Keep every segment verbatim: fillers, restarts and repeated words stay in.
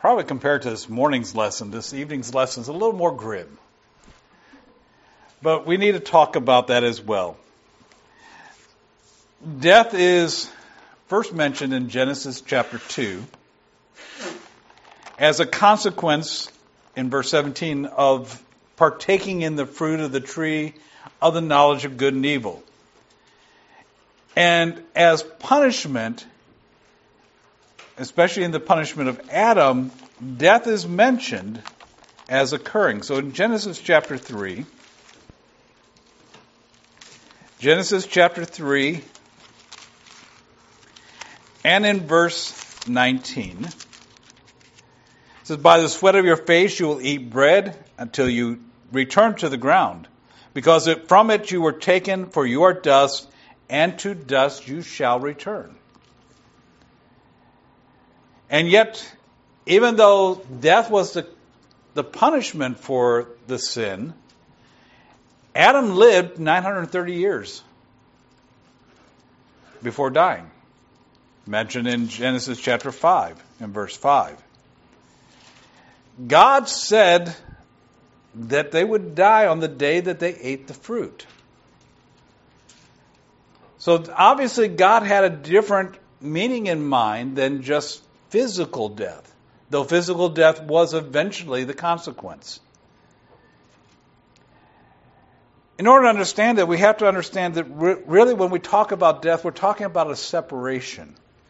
probably compared to this morning's lesson, this evening's lesson is a little more grim. But we need to talk about that as well. Death is first mentioned in Genesis chapter two as a consequence, in verse seventeen, of partaking in the fruit of the tree of the knowledge of good and evil. And as punishment, especially in the punishment of Adam, death is mentioned as occurring. So in Genesis chapter three, Genesis chapter three, and in verse nineteen, it says, "By the sweat of your face you will eat bread until you return to the ground, because it, from it you were taken, for you are dust, and to dust you shall return." And yet, even though death was the, the punishment for the sin, Adam lived nine hundred thirty years before dying. Mentioned in Genesis chapter five and verse five. God said that they would die on the day that they ate the fruit. So obviously God had a different meaning in mind than just physical death, though physical death was eventually the consequence. In order to understand that, we have to understand that re- really when we talk about death, we're talking about a separation.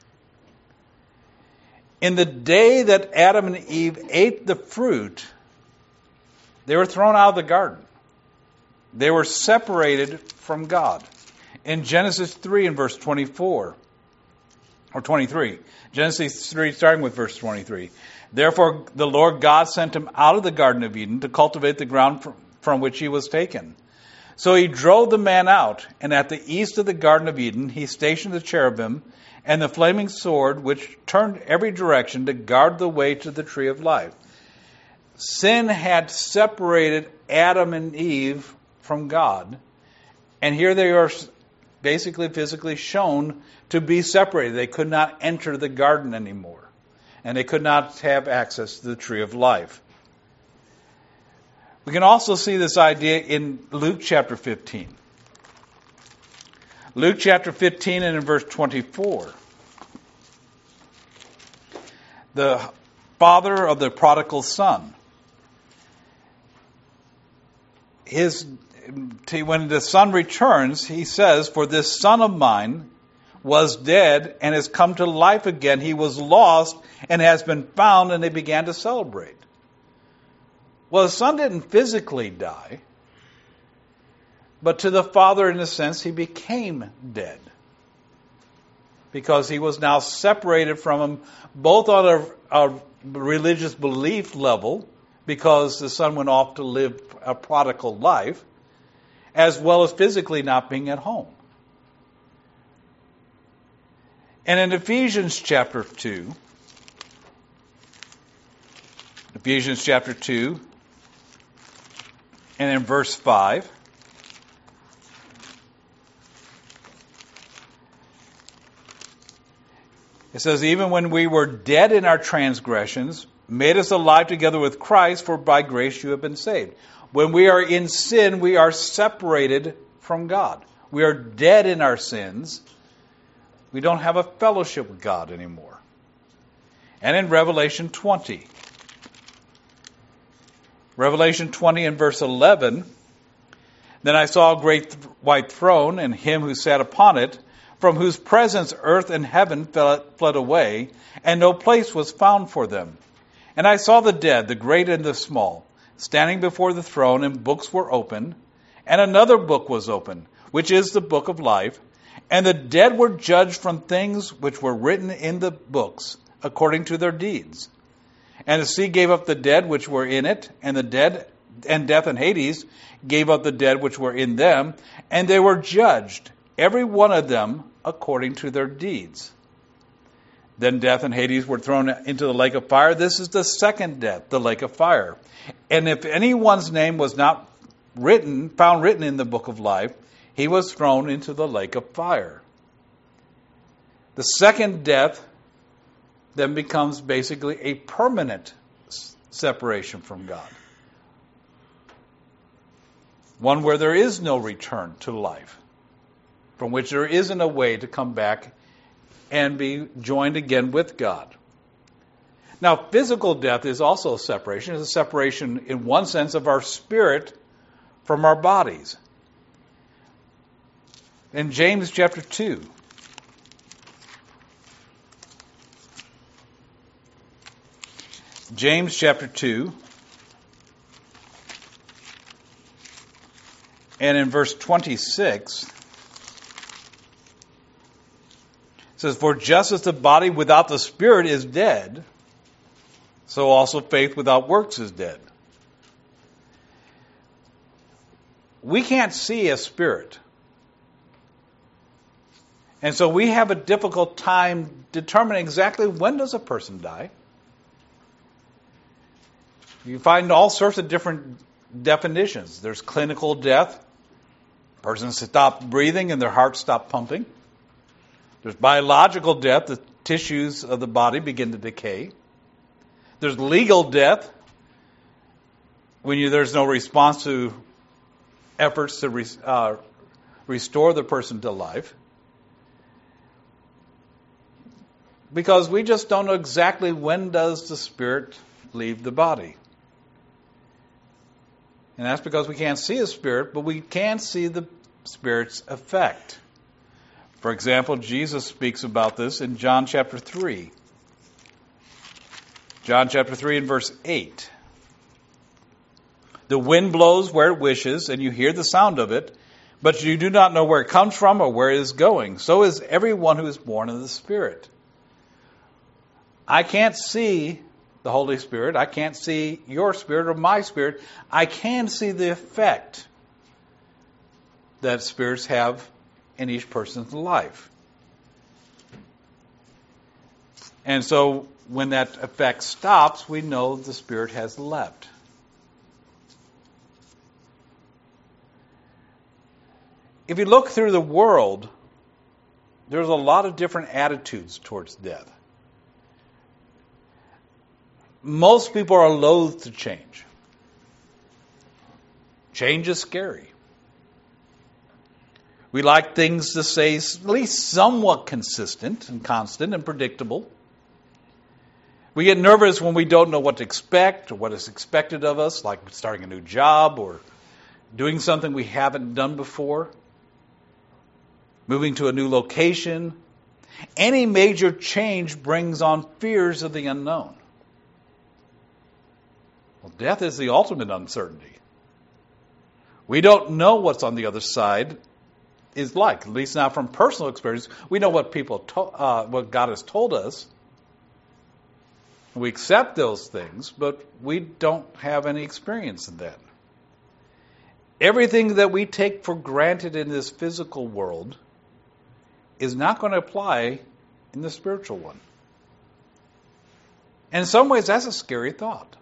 In the day that Adam and Eve ate the fruit, they were thrown out of the garden. They were separated from God. In Genesis three and verse twenty-four, or twenty-three, Genesis three starting with verse twenty-three, "Therefore the Lord God sent him out of the Garden of Eden to cultivate the ground from, from which he was taken. So he drove the man out, and at the east of the Garden of Eden he stationed the cherubim and the flaming sword, which turned every direction to guard the way to the tree of life." Sin had separated Adam and Eve from God, and here they are basically physically shown to be separated. They could not enter the garden anymore, and they could not have access to the tree of life. We can also see this idea in Luke chapter fifteen. Luke chapter fifteen and in verse twenty-four. The father of the prodigal son. His, when the son returns, he says, "For this son of mine was dead and has come to life again. He was lost and has been found," and they began to celebrate. Well, the son didn't physically die, but to the father, in a sense, he became dead, because he was now separated from him, both on a, a religious belief level, because the son went off to live a prodigal life, as well as physically not being at home. And in Ephesians chapter two, Ephesians chapter two, and in verse five, it says, "Even when we were dead in our transgressions, made us alive together with Christ, for by grace you have been saved." When we are in sin, we are separated from God. We are dead in our sins. We don't have a fellowship with God anymore. And in Revelation twenty, Revelation twenty and verse eleven, "Then I saw a great white throne, and him who sat upon it, from whose presence earth and heaven fled away, and no place was found for them. And I saw the dead, the great and the small, standing before the throne, and books were opened, and another book was opened, which is the book of life. And the dead were judged from things which were written in the books, according to their deeds. And the sea gave up the dead which were in it, and the dead and death and Hades gave up the dead which were in them, and they were judged, every one of them according to their deeds. Then death and Hades were thrown into the lake of fire. This is the second death, the lake of fire. And if anyone's name was not written, found written in the book of life, he was thrown into the lake of fire." The second death then becomes basically a permanent s- separation from God. One where there is no return to life, from which there isn't a way to come back and be joined again with God. Now, physical death is also a separation. It's a separation in one sense of our spirit from our bodies. In James chapter two, James chapter two, and in verse twenty-six, it says, "For just as the body without the spirit is dead, so also faith without works is dead." We can't see a spirit. And so we have a difficult time determining exactly when does a person die. You find all sorts of different definitions. There's clinical death. Persons stop breathing and their heart stop pumping. There's biological death. The tissues of the body begin to decay. There's legal death, when you, there's no response to efforts to re, uh, restore the person to life. Because we just don't know exactly when does the spirit leave the body. And that's because we can't see a spirit, but we can see the spirit's effect. For example, Jesus speaks about this in John chapter three. John chapter three and verse eight. "The wind blows where it wishes, and you hear the sound of it, but you do not know where it comes from or where it is going. So is everyone who is born of the Spirit." I can't see the Holy Spirit. I can't see your spirit or my spirit. I can see the effect that spirits have in each person's life. And so when that effect stops, we know the spirit has left. If you look through the world, there's a lot of different attitudes towards death. Most people are loath to change. Change is scary. We like things to stay at least somewhat consistent and constant and predictable. We get nervous when we don't know what to expect or what is expected of us, like starting a new job or doing something we haven't done before, moving to a new location. Any major change brings on fears of the unknown. Well, death is the ultimate uncertainty. We don't know what's on the other side is like, at least not from personal experience. We know what people, to, uh, what God has told us. We accept those things, but we don't have any experience in that. Everything that we take for granted in this physical world is not going to apply in the spiritual one. And in some ways, that's a scary thought.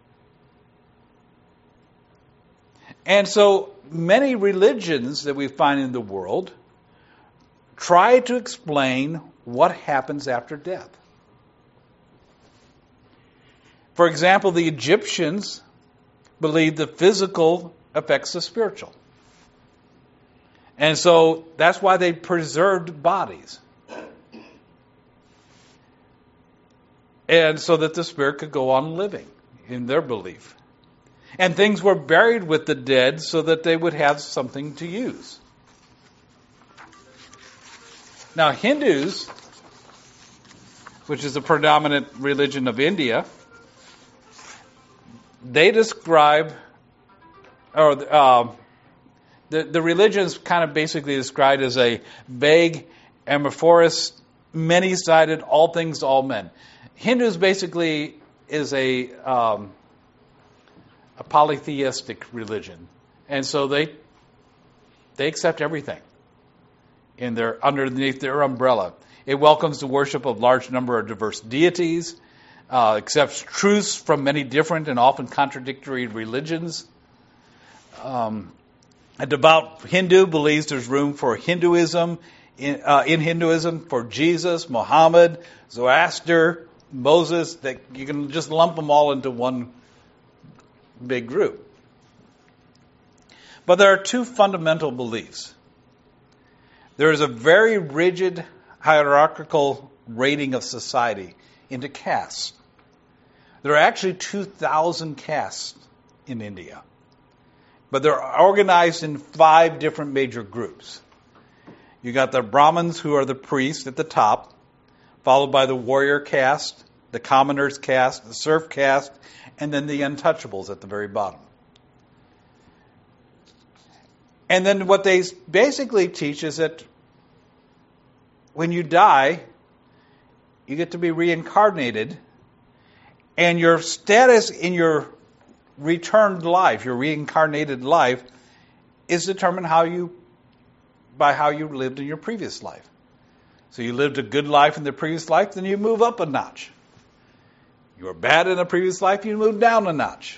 And so many religions that we find in the world try to explain what happens after death. For example, the Egyptians believed the physical affects the spiritual. And so that's why they preserved bodies. And so that the spirit could go on living, in their belief. And things were buried with the dead so that they would have something to use. Now, Hindus, which is the predominant religion of India, they describe, or uh, the, the religion is kind of basically described as a vague, amorphous, many-sided, all things to all men. Hindus basically is a... Um, a polytheistic religion. And so they they accept everything in their underneath their umbrella. It welcomes the worship of a large number of diverse deities, uh, accepts truths from many different and often contradictory religions. Um, a devout Hindu believes there's room for Hinduism, in, uh, in Hinduism for Jesus, Muhammad, Zoroaster, Moses, that you can just lump them all into one big group. But there are two fundamental beliefs. There is a very rigid hierarchical rating of society into castes. There are actually two thousand castes in India. But they're organized in five different major groups. You got the Brahmins, who are the priests at the top, followed by the warrior caste, the commoners caste, the serf caste, and then the untouchables at the very bottom. And then what they basically teach is that when you die, you get to be reincarnated, and your status in your returned life, your reincarnated life, is determined how you by how you lived in your previous life. So you lived a good life in the previous life, then you move up a notch. You were bad in the previous life, you move down a notch.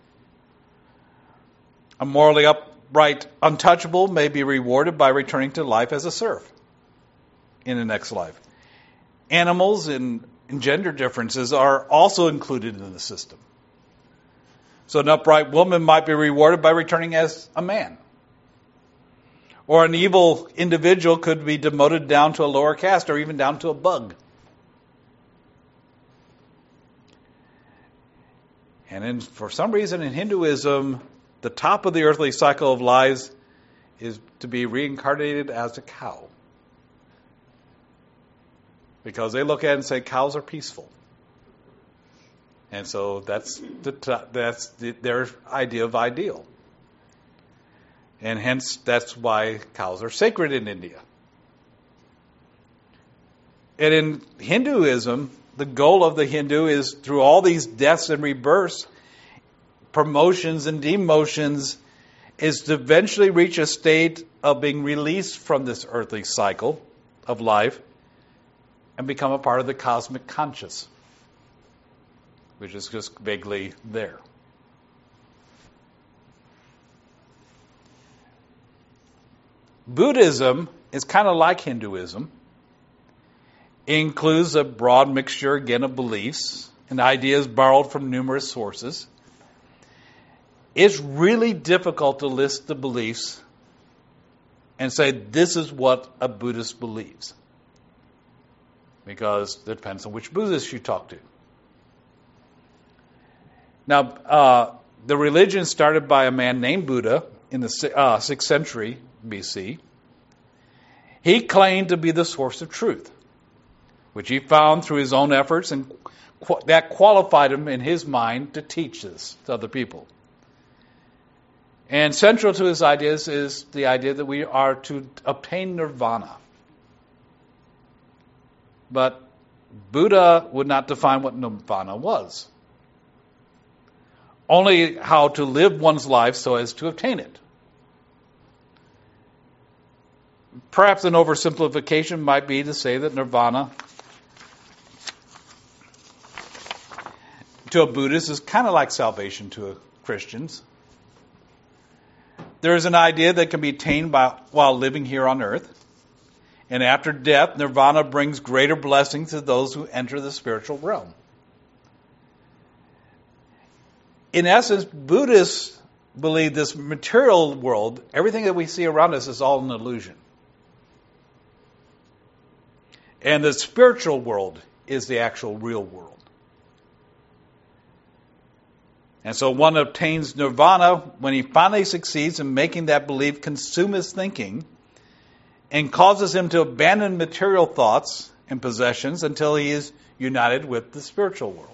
A morally upright untouchable may be rewarded by returning to life as a serf in the next life. Animals and, and gender differences are also included in the system. So an upright woman might be rewarded by returning as a man. Or an evil individual could be demoted down to a lower caste or even down to a bug. And in, for some reason in Hinduism, the top of the earthly cycle of lives is to be reincarnated as a cow. Because they look at it and say cows are peaceful. And so that's the, that's the, their idea of ideal. And hence, that's why cows are sacred in India. And in Hinduism, the goal of the Hindu is through all these deaths and rebirths, promotions and demotions, is to eventually reach a state of being released from this earthly cycle of life and become a part of the cosmic conscious, which is just vaguely there. Buddhism is kind of like Hinduism. It includes a broad mixture, again, of beliefs and ideas borrowed from numerous sources. It's really difficult to list the beliefs and say this is what a Buddhist believes, because it depends on which Buddhist you talk to. Now, uh, the religion started by a man named Buddha in the uh, sixth century B C. He claimed to be the source of truth, which he found through his own efforts, and qu- that qualified him in his mind to teach this to other people. And central to his ideas is the idea that we are to obtain nirvana. But Buddha would not define what nirvana was. Only how to live one's life so as to obtain it. Perhaps an oversimplification might be to say that nirvana to a Buddhist is kind of like salvation to a Christians. There is an idea that can be attained by, while living here on earth. And after death, nirvana brings greater blessings to those who enter the spiritual realm. In essence, Buddhists believe this material world, everything that we see around us, is all an illusion. And the spiritual world is the actual real world. And so one obtains nirvana when he finally succeeds in making that belief consume his thinking and causes him to abandon material thoughts and possessions until he is united with the spiritual world.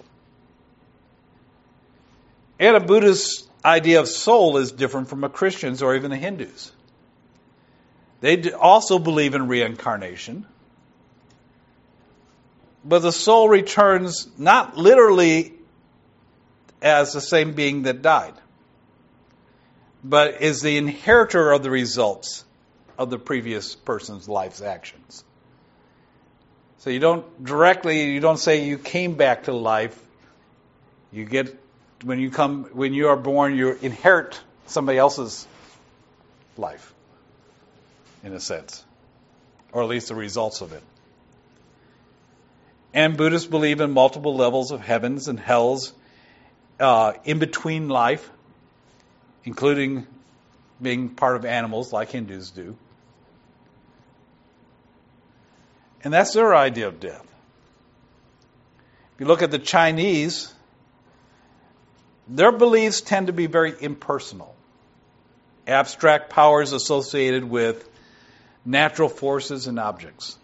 And a Buddhist idea of soul is different from a Christian's or even a Hindu's. They also believe in reincarnation. But the soul returns not literally as the same being that died, but is the inheritor of the results of the previous person's life's actions. So you don't directly, you don't say you came back to life. You get, when you come, when you are born, you inherit somebody else's life, in a sense, or at least the results of it. And Buddhists believe in multiple levels of heavens and hells uh, in between life, including being part of animals like Hindus do. And that's their idea of death. If you look at the Chinese, their beliefs tend to be very impersonal. Abstract powers associated with natural forces and objects.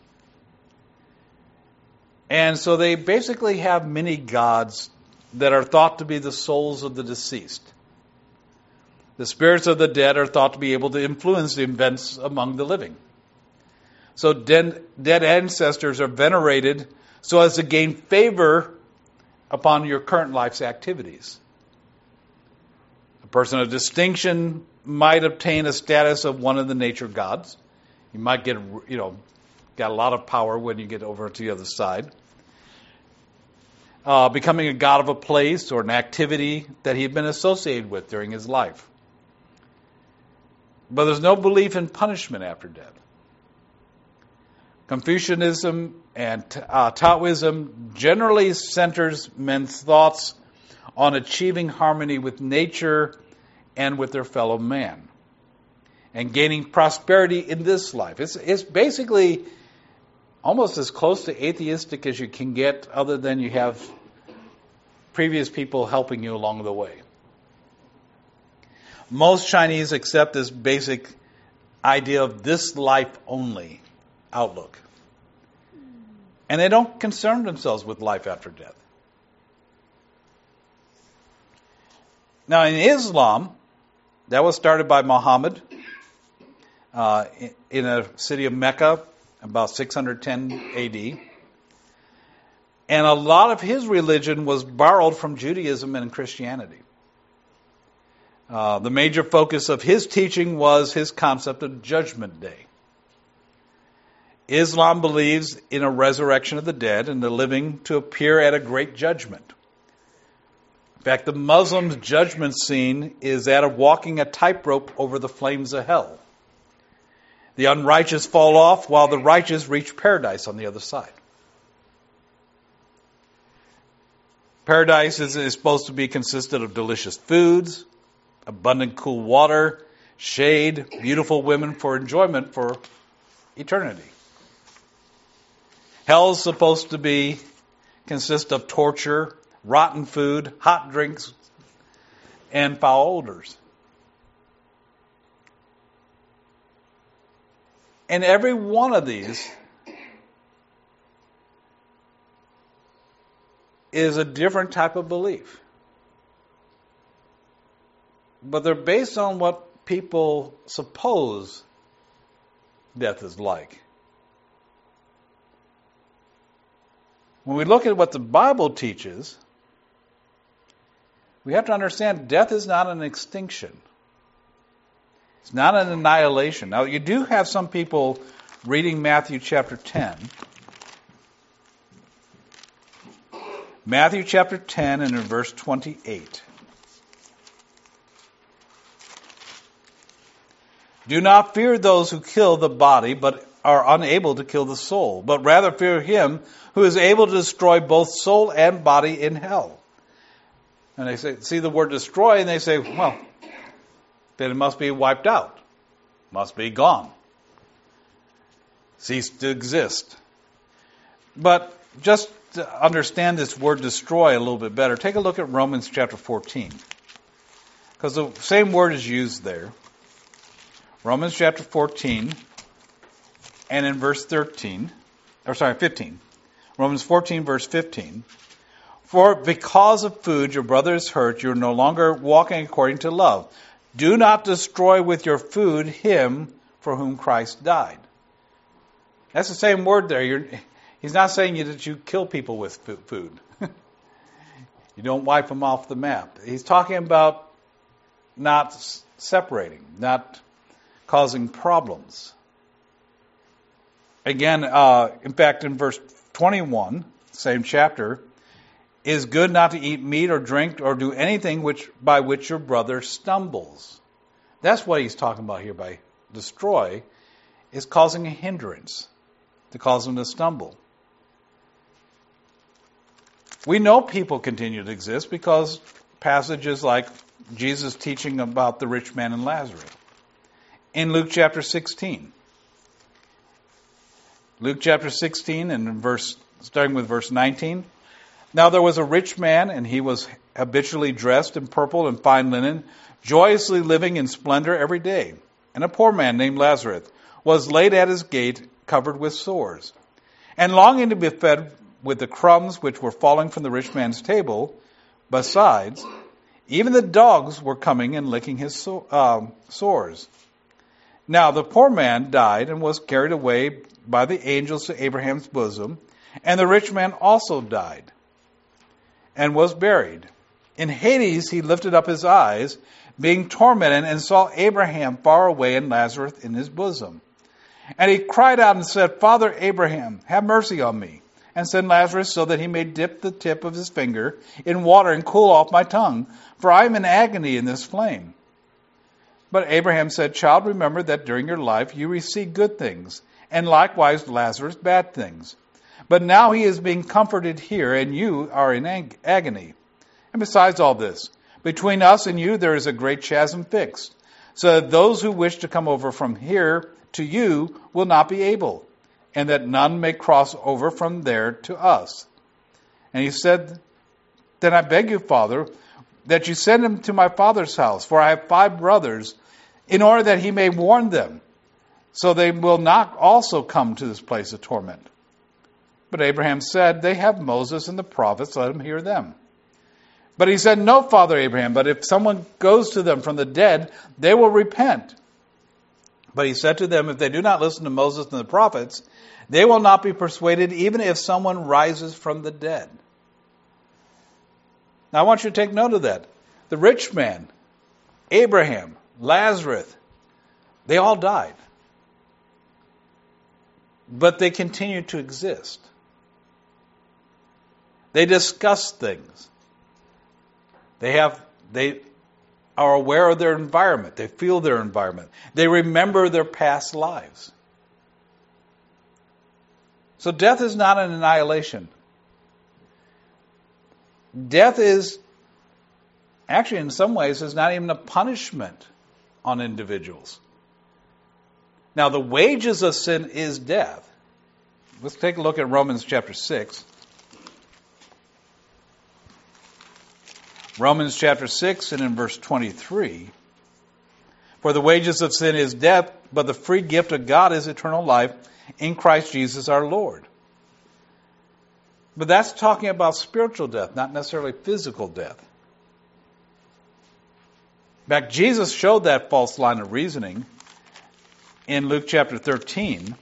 And so they basically have many gods that are thought to be the souls of the deceased. The spirits of the dead are thought to be able to influence the events among the living. So dead, dead ancestors are venerated so as to gain favor upon your current life's activities. A person of distinction might obtain a status of one of the nature gods. You might get, you know, got a lot of power when you get over to the other side. Uh, becoming a god of a place or an activity that he had been associated with during his life. But there's no belief in punishment after death. Confucianism and uh, Taoism generally centers men's thoughts on achieving harmony with nature and with their fellow man, and gaining prosperity in this life. It's, it's basically almost as close to atheistic as you can get, other than you have previous people helping you along the way. Most Chinese accept this basic idea of this life only outlook. And they don't concern themselves with life after death. Now in Islam, that was started by Muhammad uh, in a city of Mecca, about six hundred ten A D. And a lot of his religion was borrowed from Judaism and Christianity. Uh, the major focus of his teaching was his concept of Judgment Day. Islam believes in a resurrection of the dead and the living to appear at a great judgment. In fact, the Muslim's judgment scene is that of walking a tightrope over the flames of hell. The unrighteous fall off while the righteous reach paradise on the other side. Paradise is, is supposed to be consisted of delicious foods, abundant cool water, shade, beautiful women for enjoyment for eternity. Hell is supposed to be consist of torture, rotten food, hot drinks, and foul odors. And every one of these is a different type of belief. But they're based on what people suppose death is like. When we look at what the Bible teaches, we have to understand death is not an extinction. It's not an annihilation. Now, you do have some people reading Matthew chapter ten. Matthew chapter ten and in verse twenty-eight. Do not fear those who kill the body, but are unable to kill the soul, but rather fear him who is able to destroy both soul and body in hell. And they say, see the word destroy, and they say, well, then it must be wiped out, must be gone, cease to exist. But just to understand this word destroy a little bit better, take a look at Romans chapter fourteen, because the same word is used there. Romans chapter fourteen, and in verse thirteen, or sorry, fifteen. Romans fourteen, verse fifteen. For because of food your brother is hurt, you're no longer walking according to love. Do not destroy with your food him for whom Christ died. That's the same word there. You're, he's not saying you, that you kill people with food. You don't wipe them off the map. He's talking about not separating, not causing problems. Again, uh, in fact, in verse twenty-one, same chapter, is good not to eat meat or drink or do anything which by which your brother stumbles. That's what he's talking about here by destroy, is causing a hindrance, to cause him to stumble. We know people continue to exist because passages like Jesus teaching about the rich man and Lazarus. In Luke chapter sixteen. Luke chapter sixteen and verse, starting with verse nineteen. Now there was a rich man, and he was habitually dressed in purple and fine linen, joyously living in splendor every day. And a poor man named Lazarus was laid at his gate, covered with sores, and longing to be fed with the crumbs which were falling from the rich man's table. Besides, even the dogs were coming and licking his so, uh, sores. Now the poor man died and was carried away by the angels to Abraham's bosom, and the rich man also died and was buried. In Hades he lifted up his eyes, being tormented, and saw Abraham far away and Lazarus in his bosom. And he cried out and said, Father Abraham, have mercy on me, and send Lazarus so that he may dip the tip of his finger in water and cool off my tongue, for I am in agony in this flame. But Abraham said, Child, remember that during your life you received good things, and likewise Lazarus bad things. But now he is being comforted here, and you are in ag- agony. And besides all this, between us and you there is a great chasm fixed, so that those who wish to come over from here to you will not be able, and that none may cross over from there to us. And he said, Then I beg you, Father, that you send him to my father's house, for I have five brothers, in order that he may warn them, so they will not also come to this place of torment. But Abraham said, They have Moses and the prophets, let them hear them. But he said, No, Father Abraham, but if someone goes to them from the dead, they will repent. But he said to them, If they do not listen to Moses and the prophets, they will not be persuaded, even if someone rises from the dead. Now I want you to take note of that. The rich man, Abraham, Lazarus, they all died. But they continue to exist. They discuss things. They have, they are aware of their environment. They feel their environment. They remember their past lives. So death is not an annihilation. Death is, actually in some ways, is not even a punishment on individuals. Now the wages of sin is death. Let's take a look at Romans chapter six. Romans chapter six and in verse twenty-three. For the wages of sin is death, but the free gift of God is eternal life in Christ Jesus our Lord. But that's talking about spiritual death, not necessarily physical death. In fact, Jesus showed that false line of reasoning in Luke chapter thirteen.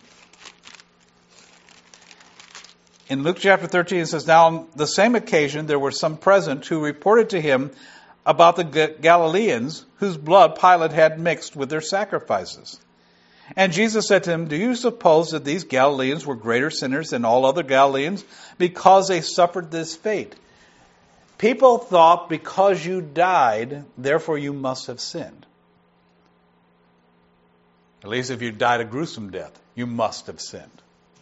In Luke chapter thirteen, it says, Now on the same occasion there were some present who reported to him about the Galileans whose blood Pilate had mixed with their sacrifices. And Jesus said to them, Do you suppose that these Galileans were greater sinners than all other Galileans because they suffered this fate? People thought because you died, therefore you must have sinned. At least if you died a gruesome death, you must have sinned.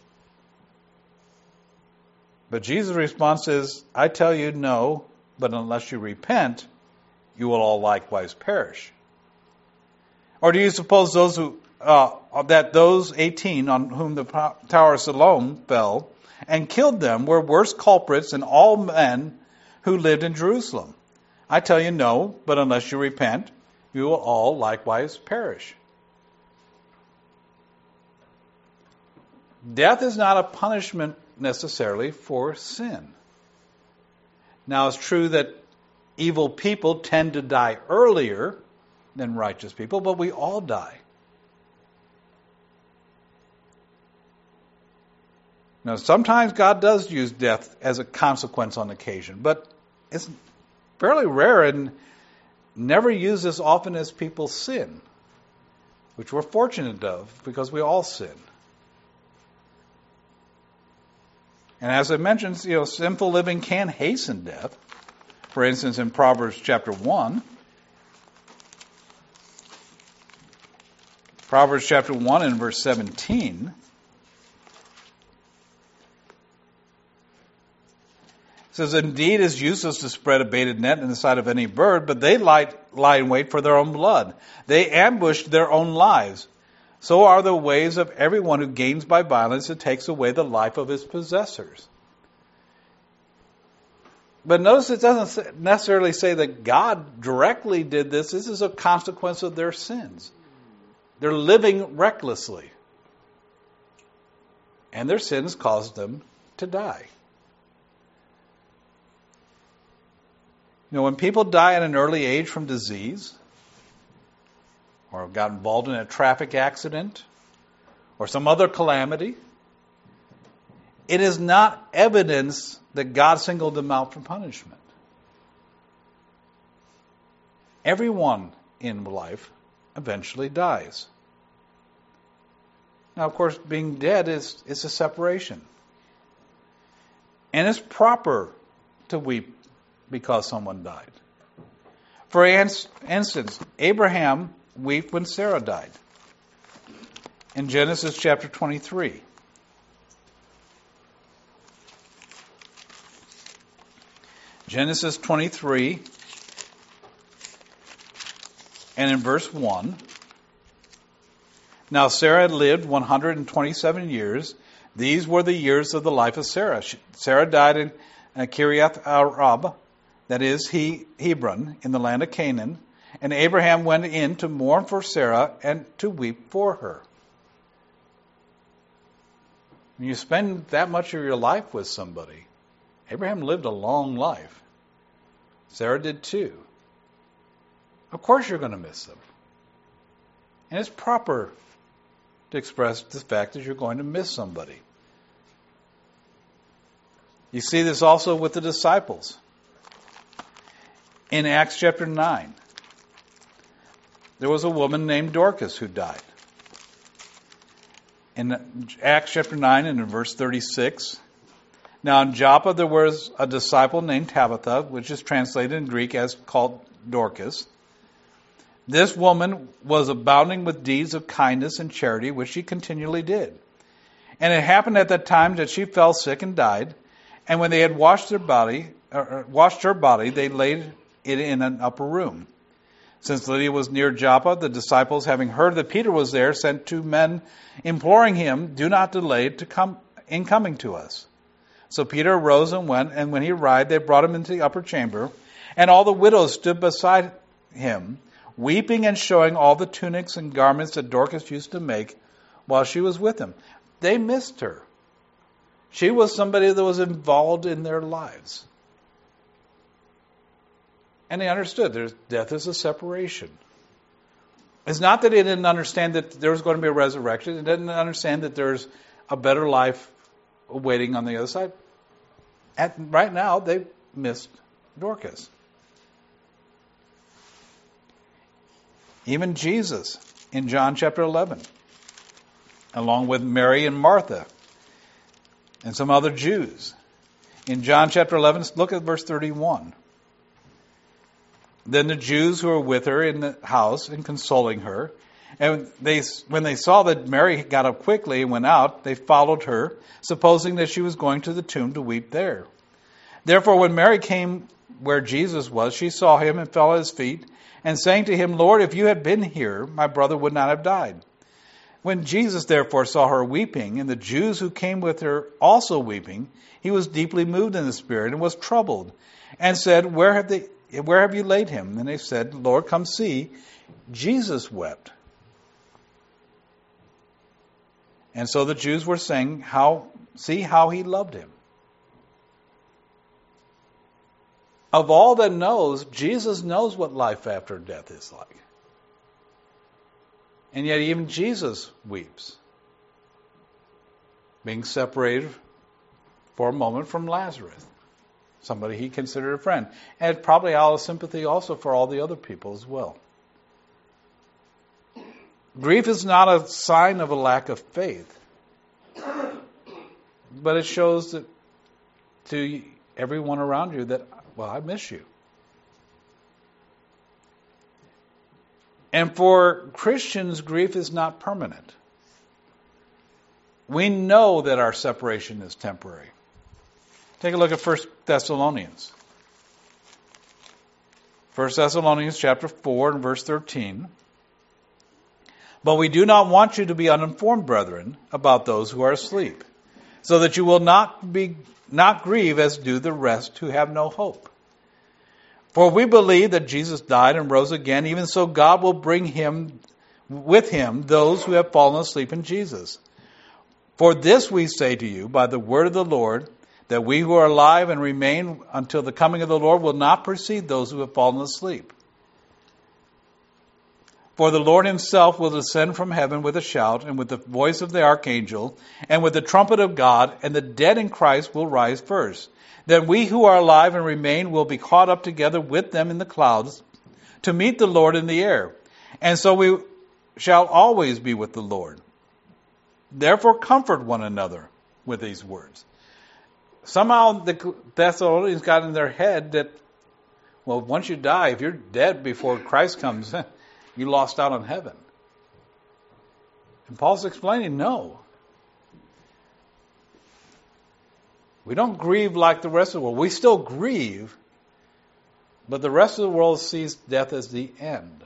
But Jesus' response is, I tell you no, but unless you repent, you will all likewise perish. Or do you suppose those who uh, that those eighteen on whom the Tower of Siloam fell and killed them were worse culprits than all men who lived in Jerusalem? I tell you no, but unless you repent, you will all likewise perish. Death is not a punishment necessarily for sin. Now it's true that evil people tend to die earlier than righteous people, but we all die. Now sometimes God does use death as a consequence on occasion, but it's fairly rare and never used as often as people sin, which we're fortunate of because we all sin. And as I mentioned, you know, sinful living can hasten death. For instance, in Proverbs chapter one, Proverbs chapter one and verse seventeen, It says, indeed, it's useless to spread a baited net in the sight of any bird, but they lie, lie in wait for their own blood. They ambush their own lives. So are the ways of everyone who gains by violence and takes away the life of his possessors. But notice it doesn't necessarily say that God directly did this. This is a consequence of their sins. They're living recklessly. And their sins caused them to die. You know, when people die at an early age from disease, or got involved in a traffic accident, or some other calamity, it is not evidence that God singled them out for punishment. Everyone in life eventually dies. Now, of course, being dead is, is a separation. And it's proper to weep because someone died. For instance, Abraham wept when Sarah died. In Genesis chapter twenty-three. Genesis twenty-three, and in verse one. Now Sarah had lived one hundred twenty-seven years. These were the years of the life of Sarah. Sarah died in Kiriath Arba, that is he, Hebron, in the land of Canaan. And Abraham went in to mourn for Sarah and to weep for her. When you spend that much of your life with somebody, Abraham lived a long life. Sarah did too. Of course you're going to miss them. And it's proper to express the fact that you're going to miss somebody. You see this also with the disciples. In Acts chapter nine, there was a woman named Dorcas who died. In Acts chapter nine and in verse thirty-six, now in Joppa there was a disciple named Tabitha, which is translated in Greek as called Dorcas. This woman was abounding with deeds of kindness and charity, which she continually did. And it happened at that time that she fell sick and died. And when they had washed their body, or washed her body, they laid it in an upper room. Since Lydia was near Joppa, the disciples, having heard that Peter was there, sent two men, imploring him, "Do not delay to come in coming to us." So Peter arose and went, and when he arrived, they brought him into the upper chamber, and all the widows stood beside him, weeping and showing all the tunics and garments that Dorcas used to make while she was with him. They missed her. She was somebody that was involved in their lives. And they understood there's death is a separation. It's not that they didn't understand that there was going to be a resurrection. They didn't understand that there's a better life waiting on the other side. At, right now, they missed Dorcas. Even Jesus in John chapter eleven, along with Mary and Martha and some other Jews. In John chapter eleven, look at verse thirty-one. Then the Jews who were with her in the house and consoling her, and they, when they saw that Mary got up quickly and went out, they followed her, supposing that she was going to the tomb to weep there. Therefore, when Mary came where Jesus was, she saw him and fell at his feet, and saying to him, "Lord, if you had been here, my brother would not have died." When Jesus therefore saw her weeping, and the Jews who came with her also weeping, he was deeply moved in the spirit and was troubled, and said, Where have they, where have you laid him? And they said, "Lord, come see." Jesus wept. And so the Jews were saying, "How see how he loved him." Of all that knows, Jesus knows what life after death is like. And yet even Jesus weeps, being separated for a moment from Lazarus, somebody he considered a friend. And probably out of sympathy also for all the other people as well. Grief is not a sign of a lack of faith, but it shows that to everyone around you that, well, I miss you. And for Christians, grief is not permanent. We know that our separation is temporary. Take a look at First Thessalonians. First Thessalonians chapter four and verse thirteen. But we do not want you to be uninformed, brethren, about those who are asleep, so that you will not be not grieve as do the rest who have no hope. For we believe that Jesus died and rose again, even so God will bring him with him those who have fallen asleep in Jesus. For this we say to you by the word of the Lord, that we who are alive and remain until the coming of the Lord will not precede those who have fallen asleep. For the Lord himself will descend from heaven with a shout, and with the voice of the archangel, and with the trumpet of God, and the dead in Christ will rise first. Then we who are alive and remain will be caught up together with them in the clouds to meet the Lord in the air. And so we shall always be with the Lord. Therefore comfort one another with these words. Somehow the Thessalonians got in their head that, well, once you die, if you're dead before Christ comes, you lost out on heaven. And Paul's explaining, no. We don't grieve like the rest of the world. We still grieve, but the rest of the world sees death as the end.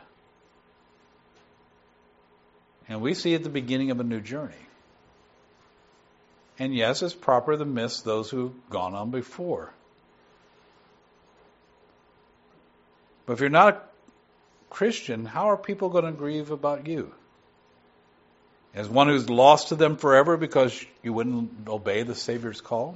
And we see it the beginning of a new journey. And yes, it's proper to miss those who've gone on before. But if you're not a Christian, how are people going to grieve about you? As one who's lost to them forever because you wouldn't obey the Savior's call?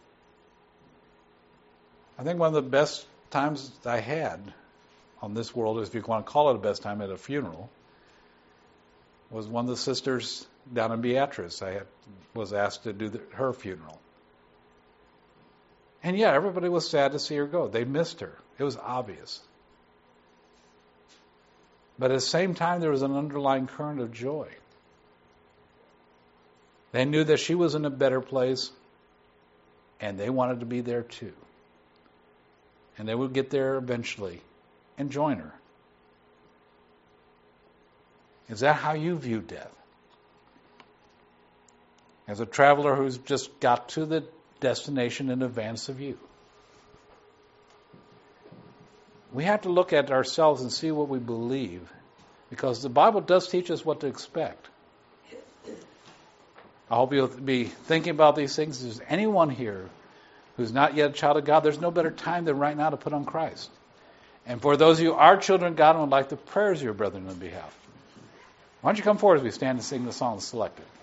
I think one of the best times I had on this world, if you want to call it a best time, at a funeral, was one of the sisters down in Beatrice. I had, was asked to do the, her funeral. And yeah, everybody was sad to see her go. They missed her. It was obvious. But at the same time, there was an underlying current of joy. They knew that she was in a better place, and they wanted to be there too. And they would get there eventually and join her. Is that how you view death? As a traveler who's just got to the destination in advance of you? We have to look at ourselves and see what we believe, because the Bible does teach us what to expect. I hope you'll be thinking about these things. If there's anyone here who's not yet a child of God, there's no better time than right now to put on Christ. And for those of you who are children of God and would like the prayers of your brethren on behalf, why don't you come forward as we stand and sing the song selected.